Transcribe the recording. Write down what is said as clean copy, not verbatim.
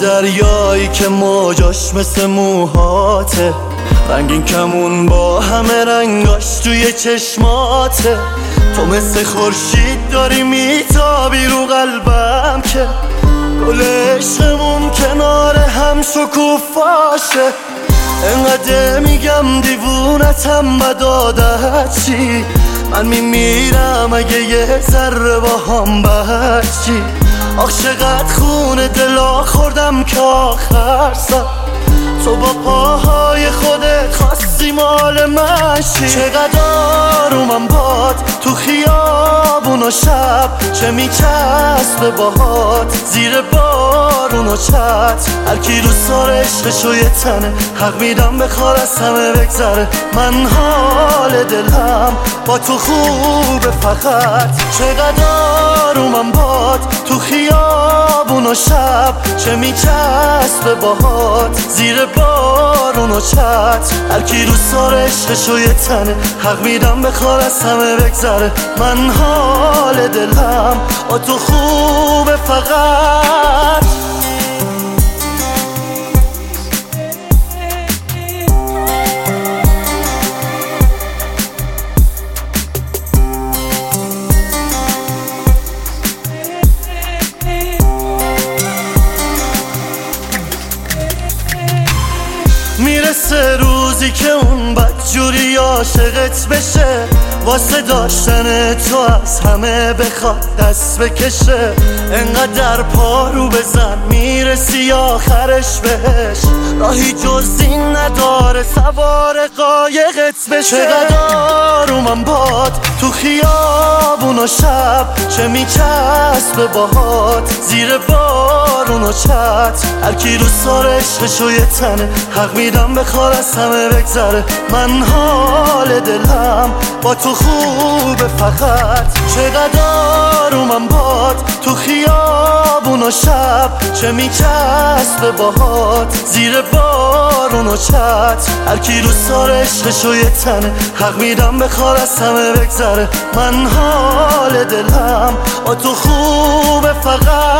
دریایی که موجاش مثل موهاته، رنگین کمون با همه رنگاش توی چشماته. تو مثل خورشید داری میتابی رو قلبم که گل عشقمون کنار هم شکوفاشه. انقدر میگم دیوونتم بد عادت چی، من میمیرم اگه یه ذره با هم بچی. آخ چقدر خون دلا خوردم که آخر سر تو با پاهای خودت خواستی مال من شی. چقدر آرومم باد تو خیابون و شب، چه میچسبه باهات زیر بارون و چت. هرکی دوست داره عشقشو یه تنه، حق میدم بخواد از همه بگذره. من حال دلم با تو خوبه فقط. چقدر آرومم باد تو خیابون و شب، چه میچسبه باهات زیر بارون و چت. هرکی دوست داره عشقشو یه تنه، حق میدم بخواد از همه بگذره. من حال دلم با تو خوبه فقط. میرسه روزی که اون بدجوری عاشقت بشه، واسه داشتن تو از همه بخواد دست بکشه. انقدر پارو بزن میرسی آخرش بهش، راهی جز این نداره سوار قایقت بشه. چقدر آرومم باد تو خیابون و شب، چه میچسبه باهات زیر بارون و چت. هرکی دوست داره عشقشو یه تنه، حق میدم بخواد از همه بگذره. من حال دلم با تو خوبه فقط. چقدر آرومم باد تو خیابون و شب، چه میچسبه باهات زیر بارون و چت. هرکی دوست داره عشقشو یه تنه، حق میدم بخواد از همه بگذره. من حال دلم با تو خوبه فقط.